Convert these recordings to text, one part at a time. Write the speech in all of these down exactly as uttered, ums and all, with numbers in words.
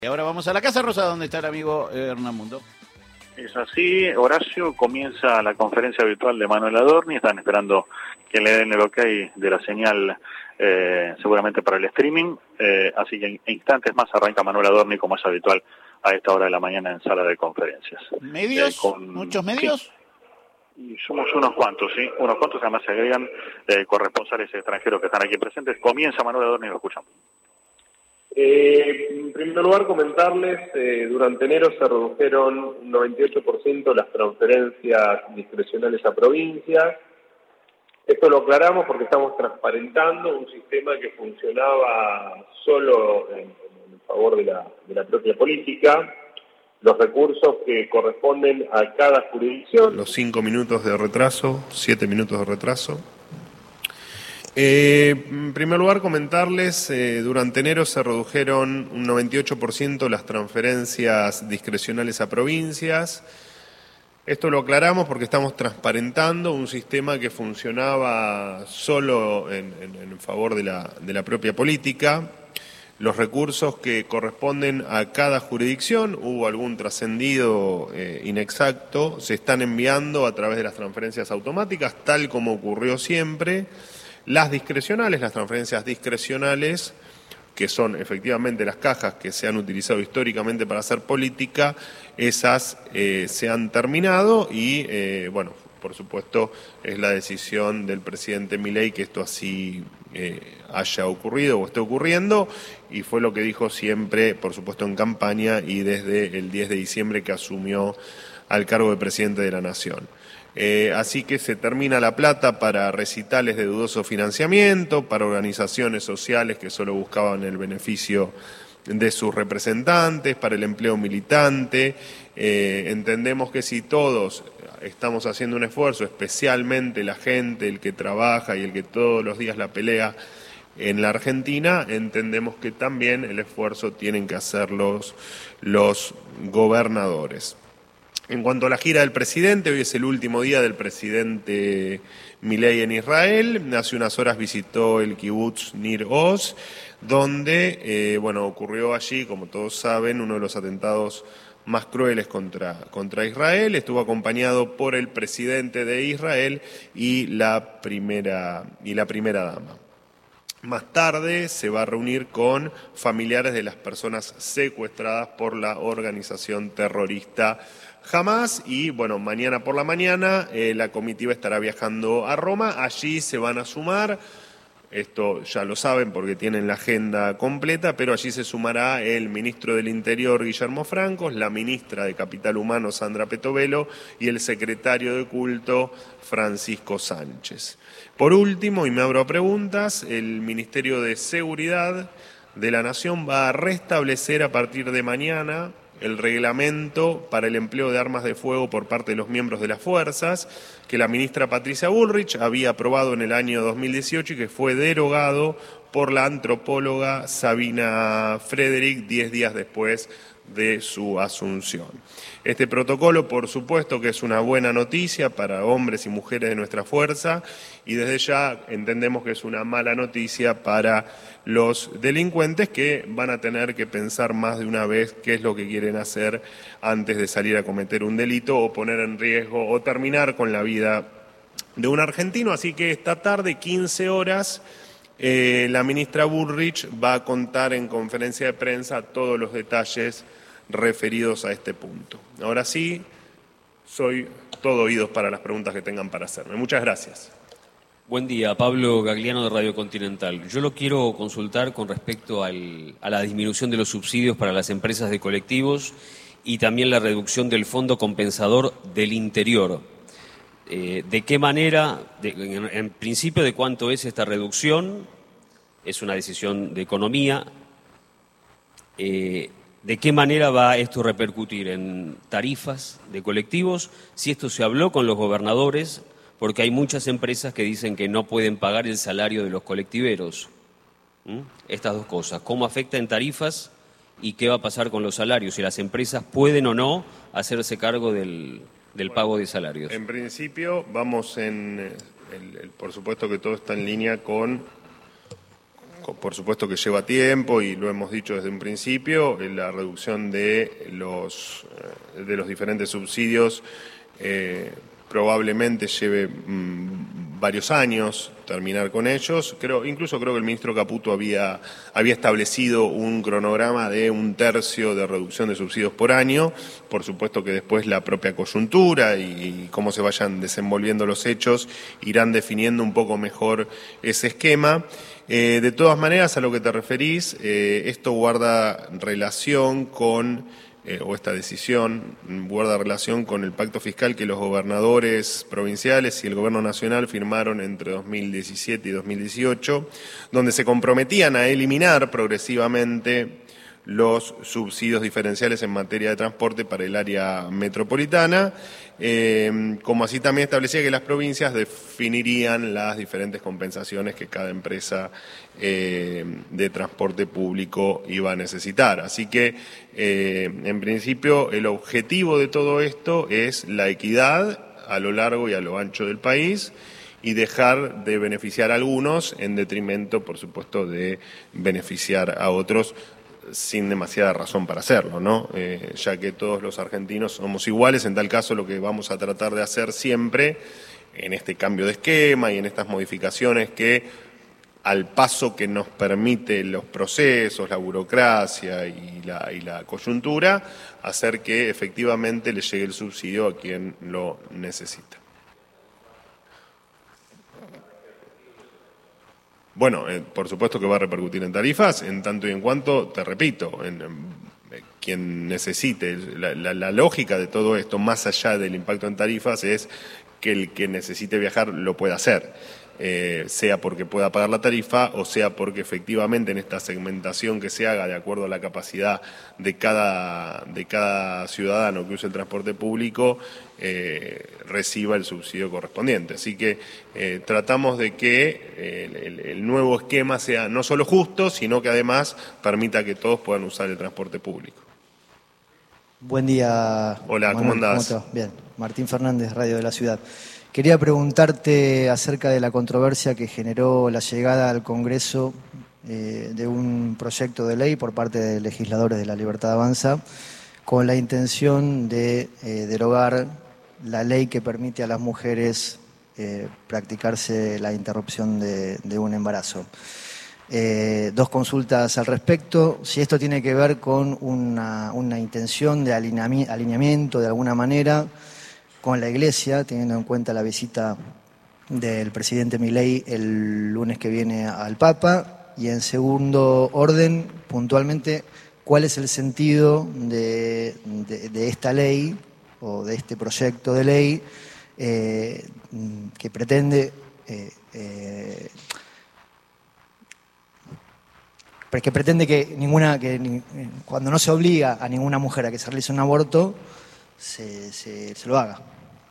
Y ahora vamos a la Casa Rosa, donde está el amigo Hernán Mundo. Es así, Horacio, comienza la conferencia virtual de Manuel Adorni, están esperando que le den el ok de la señal, eh, seguramente para el streaming, eh, así que en instantes más arranca Manuel Adorni, como es habitual, a esta hora de la mañana en sala de conferencias. ¿Medios? Eh, con, ¿Muchos medios? Sí, y somos unos cuantos, sí, unos cuantos, además se agregan eh, corresponsales extranjeros que están aquí presentes. Comienza Manuel Adorni, lo escuchamos. Eh, en primer lugar, comentarles, eh, durante enero se redujeron un noventa y ocho por ciento las transferencias discrecionales a provincias. Esto lo aclaramos porque estamos transparentando un sistema que funcionaba solo en, en favor de la, de la propia política. Los recursos que corresponden a cada jurisdicción. Los cinco minutos de retraso, siete minutos de retraso. Eh, en primer lugar, comentarles, eh, durante enero se redujeron un noventa y ocho por ciento las transferencias discrecionales a provincias. Esto lo aclaramos porque estamos transparentando un sistema que funcionaba solo en, en, en favor de la, de la propia política. Los recursos que corresponden a cada jurisdicción, hubo algún trascendido eh, inexacto, se están enviando a través de las transferencias automáticas, tal como ocurrió siempre. Las discrecionales, las transferencias discrecionales, que son efectivamente las cajas que se han utilizado históricamente para hacer política, esas eh, se han terminado y, eh, bueno, por supuesto, es la decisión del presidente Milei que esto así eh, haya ocurrido o esté ocurriendo, y fue lo que dijo siempre, por supuesto, en campaña y desde el diez de diciembre que asumió al cargo de presidente de la Nación. Eh, así que se termina la plata para recitales de dudoso financiamiento, para organizaciones sociales que solo buscaban el beneficio de sus representantes, para el empleo militante. Eh, entendemos que si todos estamos haciendo un esfuerzo, especialmente la gente, el que trabaja y el que todos los días la pelea en la Argentina, entendemos que también el esfuerzo tienen que hacer los, los gobernadores. En cuanto a la gira del presidente, hoy es el último día del presidente Milei en Israel. Hace unas horas visitó el kibutz Nir Oz, donde eh, bueno, ocurrió allí, como todos saben, uno de los atentados más crueles contra, contra Israel. Estuvo acompañado por el presidente de Israel y la primera, y la primera dama. Más tarde se va a reunir con familiares de las personas secuestradas por la organización terrorista Hamas y, bueno, mañana por la mañana eh, la comitiva estará viajando a Roma. Allí se van a sumar, esto ya lo saben porque tienen la agenda completa, pero allí se sumará el ministro del Interior, Guillermo Francos, la ministra de Capital Humano, Sandra Petovelo, y el secretario de Culto, Francisco Sánchez. Por último, y me abro a preguntas, el Ministerio de Seguridad de la Nación va a restablecer a partir de mañana el reglamento para el empleo de armas de fuego por parte de los miembros de las fuerzas, que la ministra Patricia Bullrich había aprobado en el año dos mil dieciocho y que fue derogado por la antropóloga Sabina Frederick diez días después de su asunción. Este protocolo, por supuesto, que es una buena noticia para hombres y mujeres de nuestra fuerza, y desde ya entendemos que es una mala noticia para los delincuentes que van a tener que pensar más de una vez qué es lo que quieren hacer antes de salir a cometer un delito o poner en riesgo o terminar con la vida de un argentino. Así que esta tarde, quince horas, eh, la ministra Bullrich va a contar en conferencia de prensa todos los detalles referidos a este punto. Ahora sí, soy todo oídos para las preguntas que tengan para hacerme. Muchas gracias. Buen día, Pablo Gagliano de Radio Continental. Yo lo quiero consultar con respecto al, a la disminución de los subsidios para las empresas de colectivos y también la reducción del Fondo Compensador del Interior. Eh, ¿De qué manera, de, en, en principio, de cuánto es esta reducción? Es una decisión de economía. Eh, ¿De qué manera va esto a repercutir en tarifas de colectivos? Si esto se habló con los gobernadores, porque hay muchas empresas que dicen que no pueden pagar el salario de los colectiveros. ¿Mm? Estas dos cosas, ¿cómo afecta en tarifas y qué va a pasar con los salarios? Si las empresas pueden o no hacerse cargo del, del bueno, pago de salarios. En principio, vamos en, el, el, por supuesto que todo está en línea con por supuesto que lleva tiempo y lo hemos dicho desde un principio, la reducción de los, de los diferentes subsidios eh, probablemente lleve mmm, varios años terminar con ellos. Creo, incluso creo que el ministro Caputo había, había establecido un cronograma de un tercio de reducción de subsidios por año. Por supuesto que después la propia coyuntura y, y cómo se vayan desenvolviendo los hechos irán definiendo un poco mejor ese esquema. Eh, de todas maneras, a lo que te referís, eh, esto guarda relación con... Eh, o esta decisión guarda relación con el pacto fiscal que los gobernadores provinciales y el gobierno nacional firmaron entre dos mil diecisiete y dos mil dieciocho, donde se comprometían a eliminar progresivamente los subsidios diferenciales en materia de transporte para el área metropolitana, eh, como así también establecía que las provincias definirían las diferentes compensaciones que cada empresa eh, de transporte público iba a necesitar. Así que, eh, en principio, el objetivo de todo esto es la equidad a lo largo y a lo ancho del país y dejar de beneficiar a algunos en detrimento, por supuesto, de beneficiar a otros, sin demasiada razón para hacerlo, ¿no? Eh, ya que todos los argentinos somos iguales. En tal caso, lo que vamos a tratar de hacer siempre en este cambio de esquema y en estas modificaciones que, al paso que nos permite los procesos, la burocracia y la, y la coyuntura, hacer que efectivamente le llegue el subsidio a quien lo necesita. Bueno, eh, por supuesto que va a repercutir en tarifas, en tanto y en cuanto, te repito, en, en quien necesite. La, la, la lógica de todo esto, más allá del impacto en tarifas, es que el que necesite viajar lo pueda hacer, eh, sea porque pueda pagar la tarifa o sea porque efectivamente en esta segmentación que se haga de acuerdo a la capacidad de cada, de cada ciudadano que use el transporte público, Eh, reciba el subsidio correspondiente. Así que eh, tratamos de que el, el, el nuevo esquema sea no solo justo, sino que además permita que todos puedan usar el transporte público. Buen día. Hola, Manuel, ¿cómo andás? ¿Cómo te va? Bien, Martín Fernández, Radio de la Ciudad. Quería preguntarte acerca de la controversia que generó la llegada al Congreso eh, de un proyecto de ley por parte de legisladores de La Libertad Avanza con la intención de eh, derogar la ley que permite a las mujeres eh, practicarse la interrupción de, de un embarazo. Eh, dos consultas al respecto. Si esto tiene que ver con una, una intención de alineami- alineamiento de alguna manera con la Iglesia, teniendo en cuenta la visita del presidente Milei el lunes que viene al Papa. Y en segundo orden, puntualmente, ¿cuál es el sentido de, de, de esta ley o de este proyecto de ley eh, que pretende eh, eh, que pretende que ninguna que ni, cuando no se obliga a ninguna mujer a que se realice un aborto se, se, se lo haga?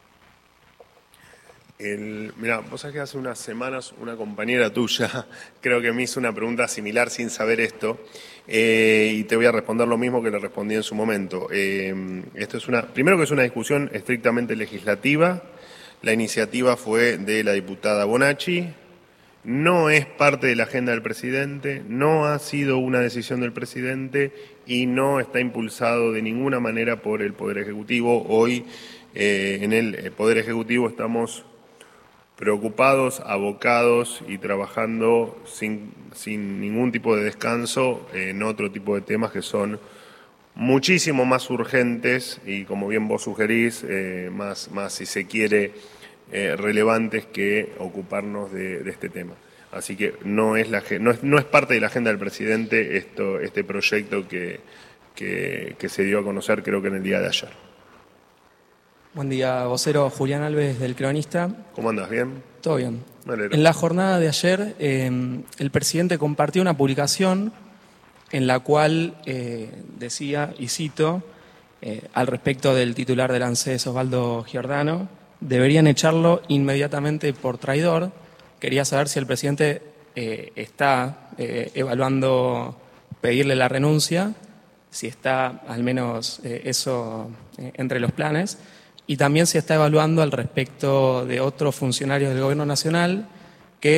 El, mirá, vos sabés que hace unas semanas una compañera tuya creo que me hizo una pregunta similar sin saber esto, eh, y te voy a responder lo mismo que le respondí en su momento. Eh, esto es una, primero que es una discusión estrictamente legislativa. La iniciativa fue de la diputada Bonacci, no es parte de la agenda del presidente, no ha sido una decisión del presidente y no está impulsado de ninguna manera por el Poder Ejecutivo. Hoy eh, en el Poder Ejecutivo estamos preocupados, abocados y trabajando sin, sin ningún tipo de descanso en otro tipo de temas que son muchísimo más urgentes y, como bien vos sugerís, eh, más, más, si se quiere, eh, relevantes que ocuparnos de, de este tema. Así que no es, la, no, es, no es parte de la agenda del presidente esto, este proyecto que, que, que se dio a conocer, creo que en el día de ayer. Buen día, vocero Julián Alves del Cronista. ¿Cómo andas? ¿Bien? Todo bien. Me alegro. En la jornada de ayer, eh, el presidente compartió una publicación en la cual eh, decía, y cito, eh, al respecto del titular del ANSES, Osvaldo Giordano, deberían echarlo inmediatamente por traidor. Quería saber si el presidente eh, está eh, evaluando pedirle la renuncia, si está al menos eh, eso eh, entre los planes. Y también se está evaluando al respecto de otros funcionarios del Gobierno Nacional que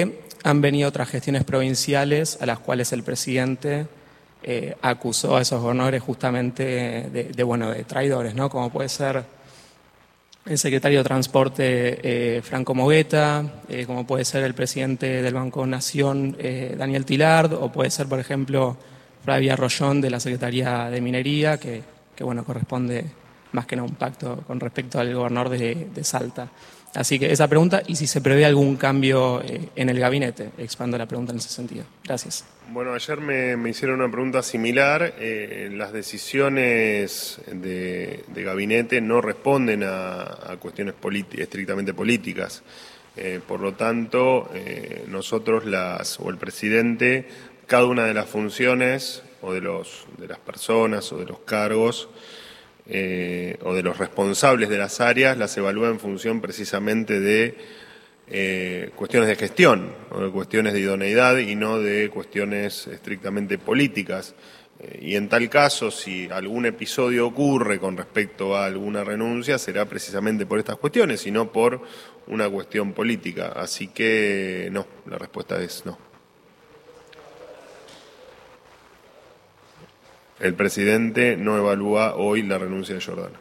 han venido otras gestiones provinciales a las cuales el presidente eh, acusó a esos gobernadores justamente de, de, bueno, de traidores, ¿no? Como puede ser el secretario de Transporte eh, Franco Mogueta, eh, como puede ser el presidente del Banco Nación eh, Daniel Tilard, o puede ser, por ejemplo, Flavia Rollón de la Secretaría de Minería, que, que bueno, corresponde más que nada un pacto con respecto al gobernador de, de Salta. Así que esa pregunta, y si se prevé algún cambio eh, en el gabinete, expando la pregunta en ese sentido. Gracias. Bueno, ayer me, me hicieron una pregunta similar. Eh, las decisiones de, de gabinete no responden a, a cuestiones estrictamente políticas. Eh, por lo tanto, eh, nosotros las o el presidente, cada una de las funciones o de los de las personas o de los cargos eh, o de los responsables de las áreas las evalúa en función precisamente de eh, cuestiones de gestión o de cuestiones de idoneidad y no de cuestiones estrictamente políticas. Eh, y en tal caso, si algún episodio ocurre con respecto a alguna renuncia, será precisamente por estas cuestiones y no por una cuestión política. Así que no, la respuesta es no. El presidente no evalúa hoy la renuncia de Giordano.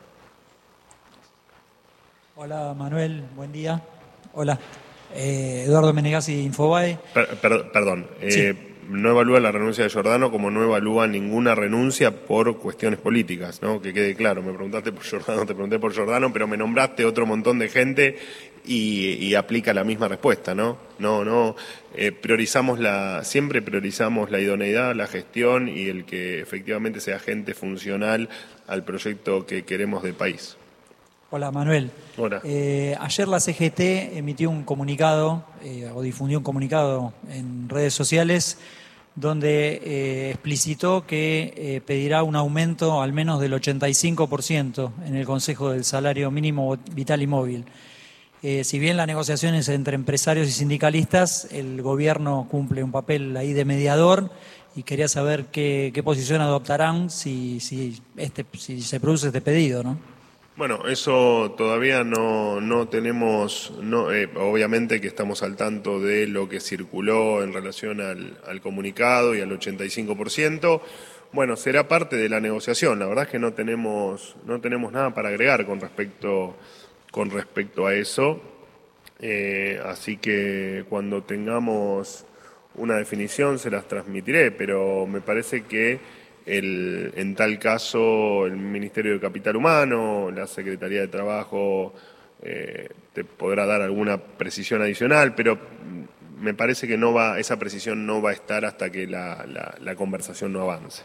Hola Manuel, buen día. Hola, eh, Eduardo Menegazzi, Infobae. Per, per, perdón, eh, sí. No evalúa la renuncia de Giordano como no evalúa ninguna renuncia por cuestiones políticas, ¿no? Que quede claro, me preguntaste por Giordano, te pregunté por Giordano, pero me nombraste otro montón de gente y, y aplica la misma respuesta, ¿no? No, no, eh, priorizamos la, siempre priorizamos la idoneidad, la gestión y el que efectivamente sea gente funcional al proyecto que queremos de país. Hola Manuel. Hola. Eh, ayer la C G T emitió un comunicado eh, o difundió un comunicado en redes sociales donde eh, explicitó que eh, pedirá un aumento al menos del ochenta y cinco por ciento en el Consejo del Salario Mínimo Vital y Móvil. Eh, si bien las negociaciones entre empresarios y sindicalistas, el gobierno cumple un papel ahí de mediador y quería saber qué, qué posición adoptarán si, si, este, si se produce este pedido, ¿no? Bueno, eso todavía no, no tenemos, no, eh, obviamente que estamos al tanto de lo que circuló en relación al, al comunicado y al ochenta y cinco por ciento. Bueno, será parte de la negociación. La verdad es que no tenemos, no tenemos nada para agregar con respecto, con respecto a eso. Eh, así que cuando tengamos una definición se las transmitiré, pero me parece que El, en tal caso, el Ministerio de Capital Humano, la Secretaría de Trabajo, eh, te podrá dar alguna precisión adicional, pero me parece que no va, esa precisión no va a estar hasta que la, la, la conversación no avance.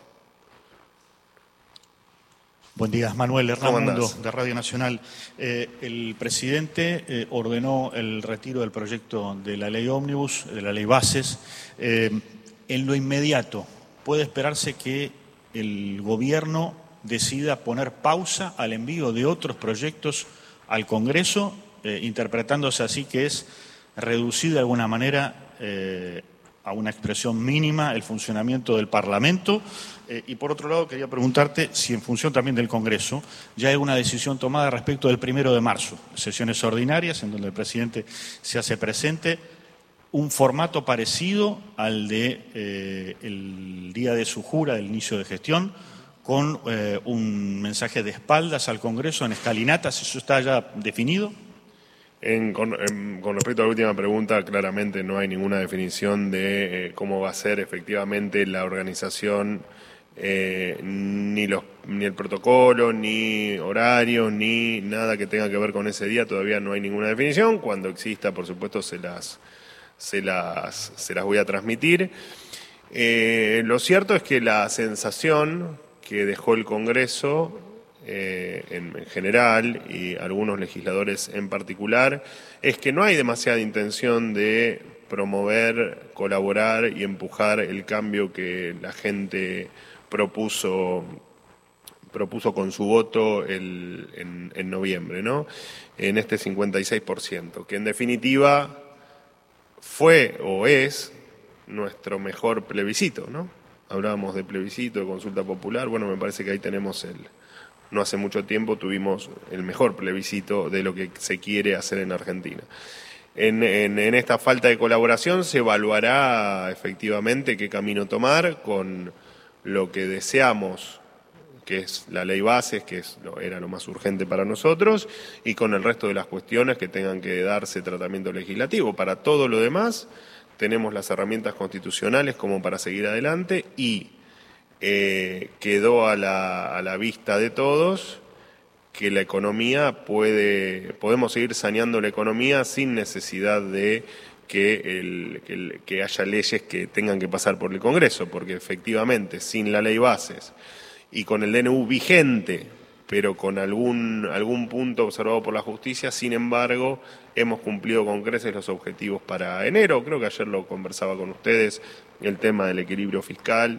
Buen día, Manuel Hernández, de Radio Nacional. Eh, el presidente eh, ordenó el retiro del proyecto de la ley ómnibus, de la ley bases. Eh, en lo inmediato, ¿puede esperarse que el gobierno decida poner pausa al envío de otros proyectos al Congreso, eh, interpretándose así que es reducir de alguna manera eh, a una expresión mínima el funcionamiento del Parlamento? Eh, y por otro lado, quería preguntarte si en función también del Congreso ya hay una decisión tomada respecto del primero de marzo, sesiones ordinarias en donde el presidente se hace presente, un formato parecido al de eh, el día de su jura, del inicio de gestión, con eh, un mensaje de espaldas al Congreso en escalinatas. ¿Eso está ya definido? En, con, en, con respecto a la última pregunta, claramente no hay ninguna definición de eh, cómo va a ser efectivamente la organización, eh, ni, los, ni el protocolo, ni horarios, ni nada que tenga que ver con ese día. Todavía no hay ninguna definición. Cuando exista, por supuesto, se las... Se las, se las voy a transmitir. Eh, lo cierto es que la sensación que dejó el Congreso eh, en, en general y algunos legisladores en particular es que no hay demasiada intención de promover, colaborar y empujar el cambio que la gente propuso propuso con su voto el, en, en noviembre, ¿no? En este cincuenta y seis por ciento, que en definitiva fue o es nuestro mejor plebiscito, ¿no? Hablábamos de plebiscito, de consulta popular. Bueno, me parece que ahí tenemos el... No hace mucho tiempo tuvimos el mejor plebiscito de lo que se quiere hacer en Argentina. en, en, en esta falta de colaboración se evaluará efectivamente qué camino tomar con lo que deseamos, que es la ley bases, que es, era lo más urgente para nosotros, y con el resto de las cuestiones que tengan que darse tratamiento legislativo. Para todo lo demás tenemos las herramientas constitucionales como para seguir adelante y eh, quedó a la, a la vista de todos que la economía puede, podemos seguir saneando la economía sin necesidad de que, el, que, el, que haya leyes que tengan que pasar por el Congreso, porque efectivamente sin la ley bases y con el D N U vigente, pero con algún, algún punto observado por la justicia, sin embargo, hemos cumplido con creces los objetivos para enero. Creo que ayer lo conversaba con ustedes, el tema del equilibrio fiscal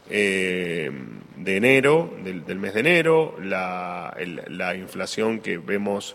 eh, de enero, del, del mes de enero, la, el, la inflación que vemos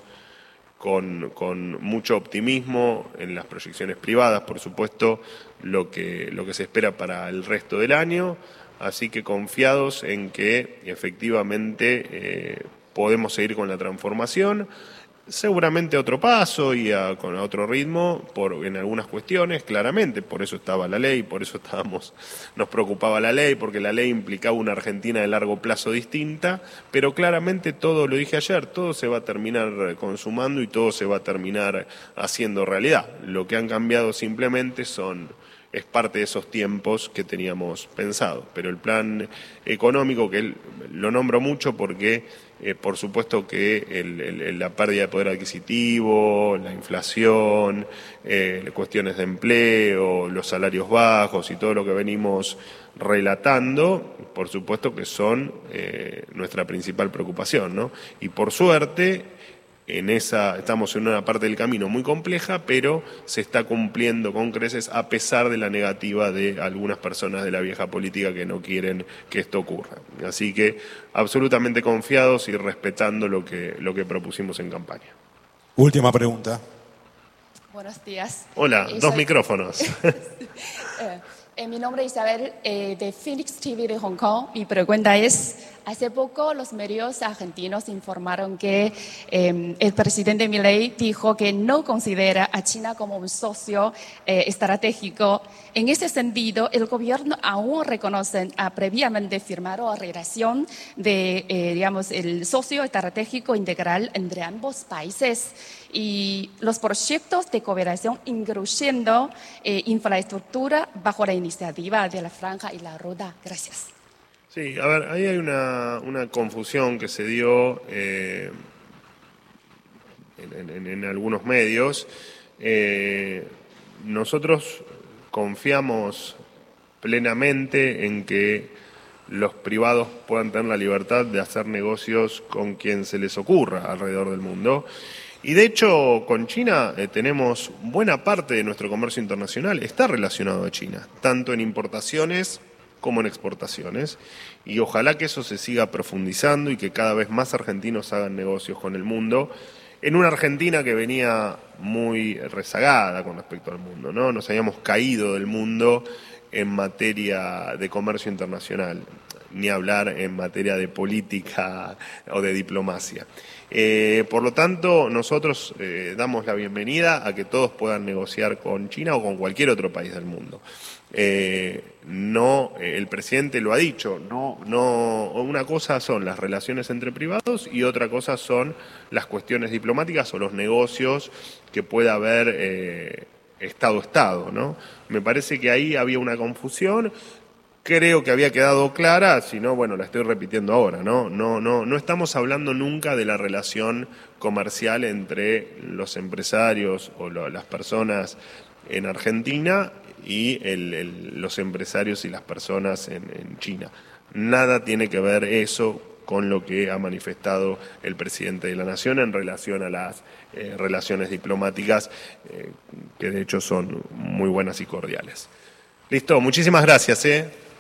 con, con mucho optimismo en las proyecciones privadas, por supuesto, lo que, lo que se espera para el resto del año. Así que confiados en que efectivamente eh, podemos seguir con la transformación, seguramente a otro paso y a, con a otro ritmo, por, en algunas cuestiones, claramente, por eso estaba la ley, por eso estábamos, nos preocupaba la ley, porque la ley implicaba una Argentina de largo plazo distinta, pero claramente todo, lo dije ayer, todo se va a terminar consumando y todo se va a terminar haciendo realidad. Lo que han cambiado simplemente son... es parte de esos tiempos que teníamos pensado. Pero el plan económico, que él, lo nombro mucho porque, eh, por supuesto que el, el, la pérdida de poder adquisitivo, la inflación, eh, cuestiones de empleo, los salarios bajos y todo lo que venimos relatando, por supuesto que son eh, nuestra principal preocupación, ¿no? Y por suerte... En esa, estamos en una parte del camino muy compleja, pero se está cumpliendo con creces a pesar de la negativa de algunas personas de la vieja política que no quieren que esto ocurra. Así que absolutamente confiados y respetando lo que, lo que propusimos en campaña. Última pregunta. Buenos días. Hola, eh, dos soy... micrófonos. eh, eh, mi nombre es Isabel, eh, de Phoenix T V de Hong Kong. Mi pregunta es... Hace poco los medios argentinos informaron que eh, el presidente Milei dijo que no considera a China como un socio eh, estratégico. En ese sentido, el gobierno aún reconoce a previamente firmado relación de, eh, digamos, el socio estratégico integral entre ambos países y los proyectos de cooperación incluyendo eh, infraestructura bajo la iniciativa de la Franja y la Ruta. Gracias. Sí, a ver, ahí hay una, una confusión que se dio eh, en, en, en algunos medios. Eh, nosotros confiamos plenamente en que los privados puedan tener la libertad de hacer negocios con quien se les ocurra alrededor del mundo. Y de hecho, con China eh, tenemos buena parte de nuestro comercio internacional, está relacionado a China, tanto en importaciones como en exportaciones, y ojalá que eso se siga profundizando y que cada vez más argentinos hagan negocios con el mundo, en una Argentina que venía muy rezagada con respecto al mundo, ¿no? Nos habíamos caído del mundo en materia de comercio internacional, ni hablar en materia de política o de diplomacia. Eh, por lo tanto, nosotros eh, damos la bienvenida a que todos puedan negociar con China o con cualquier otro país del mundo. Eh, no, eh, el presidente lo ha dicho, no, no, una cosa son las relaciones entre privados y otra cosa son las cuestiones diplomáticas o los negocios que pueda haber eh, Estado-Estado, ¿no? Me parece que ahí había una confusión. Creo que había quedado clara, si no, bueno, la estoy repitiendo ahora, ¿no? No, no, no estamos hablando nunca de la relación comercial entre los empresarios o lo, las personas en Argentina y el, el, los empresarios y las personas en, en China. Nada tiene que ver eso con lo que ha manifestado el presidente de la Nación en relación a las eh, relaciones diplomáticas, eh, que de hecho son muy buenas y cordiales. Listo, muchísimas gracias, ¿eh?